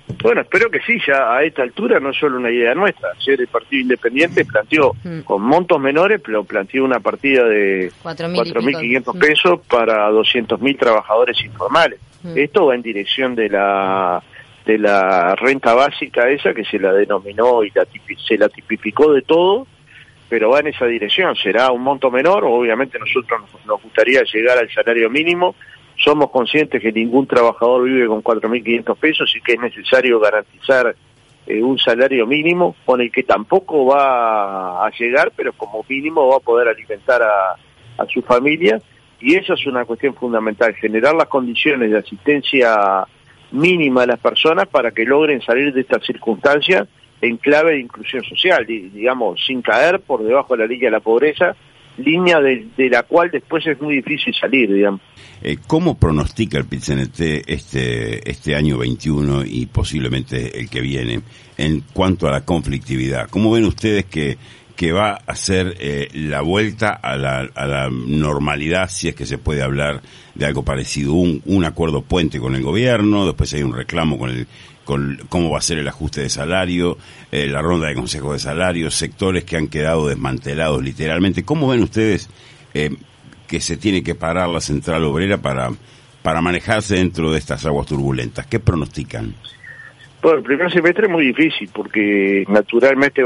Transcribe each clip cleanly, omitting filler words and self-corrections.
Bueno, espero que sí, ya a esta altura no es solo una idea nuestra. Ayer el Partido Independiente planteó, con montos menores, pero planteó una partida de 4.500 pesos para 200.000 trabajadores informales. Esto va en dirección de la renta básica esa, que se la denominó y se la tipificó de todo, pero va en esa dirección. Será un monto menor, obviamente nosotros nos gustaría llegar al salario mínimo. Somos conscientes que ningún trabajador vive con 4.500 pesos y que es necesario garantizar un salario mínimo con el que tampoco va a llegar, pero como mínimo va a poder alimentar a su familia, y eso es una cuestión fundamental, generar las condiciones de asistencia mínima a las personas para que logren salir de esta circunstancia en clave de inclusión social, digamos, sin caer por debajo de la línea de la pobreza, línea de la cual después es muy difícil salir, digamos. ¿Cómo pronostica el PIT-CNT este año 21 y posiblemente el que viene en cuanto a la conflictividad? ¿Cómo ven ustedes que va a ser la vuelta a la normalidad, si es que se puede hablar de algo parecido? Un acuerdo puente con el gobierno, después hay un reclamo con cómo va a ser el ajuste de salario, la ronda de consejo de salario, sectores que han quedado desmantelados literalmente. ¿Cómo ven ustedes que se tiene que parar la central obrera para manejarse dentro de estas aguas turbulentas? ¿Qué pronostican? Bueno, el primer semestre es muy difícil porque naturalmente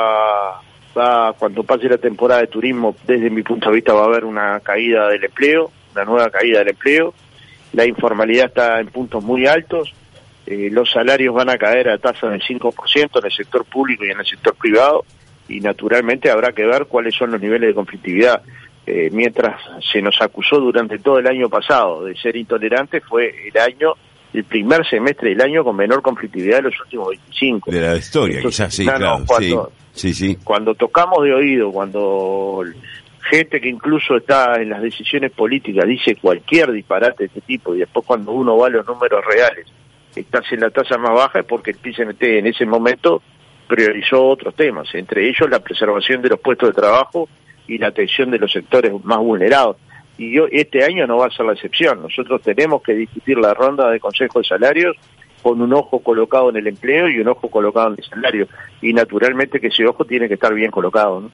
cuando pase la temporada de turismo, desde mi punto de vista va a haber una caída del empleo, una nueva caída del empleo. La informalidad está en puntos muy altos. Los salarios van a caer a tasa del 5% en el sector público y en el sector privado, y naturalmente habrá que ver cuáles son los niveles de conflictividad. Mientras se nos acusó durante todo el año pasado de ser intolerantes, fue el primer semestre del año con menor conflictividad de los últimos 25. De la historia. Entonces, quizás, sí, claro. Cuando tocamos de oído, cuando gente que incluso está en las decisiones políticas dice cualquier disparate de este tipo, y después cuando uno va a los números reales, estás en la tasa más baja, es porque el PIT-CNT en ese momento priorizó otros temas, entre ellos la preservación de los puestos de trabajo y la atención de los sectores más vulnerados. Y este año no va a ser la excepción. Nosotros tenemos que discutir la ronda de consejo de salarios con un ojo colocado en el empleo y un ojo colocado en el salario. Y naturalmente que ese ojo tiene que estar bien colocado, ¿no?